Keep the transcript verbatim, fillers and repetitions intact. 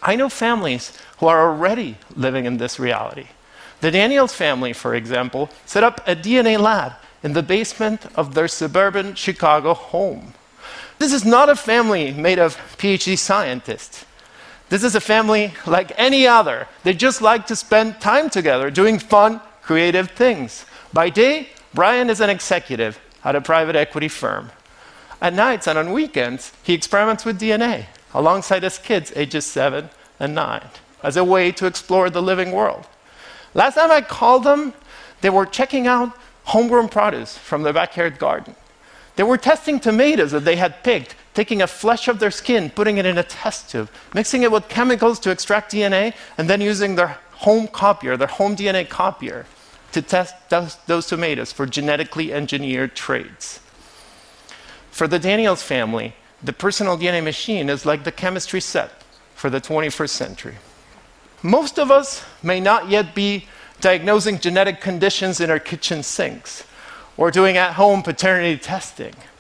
I know families who are already living in this reality. The Daniels family, for example, set up a D N A lab in the basement of their suburban Chicago home. This is not a family made of PhD scientists. This is a family like any other. They just like to spend time together doing fun, creative things. By day, Brian is an executive at a private equity firm. At nights and on weekends, he experiments with D N A alongside his kids ages seven and nine as a way to explore the living world. Last time I called them, they were checking out homegrown produce from their backyard garden. They were testing tomatoes that they had picked, taking a flesh of their skin, putting it in a test tube, mixing it with chemicals to extract D N A, and then using their home copier, their home D N A copier, to test those, those tomatoes for genetically engineered traits. For the Daniels family, the personal D N A machine is like the chemistry set for the twenty-first century. Most of us may not yet be diagnosing genetic conditions in our kitchen sinks or doing at-home paternity testing.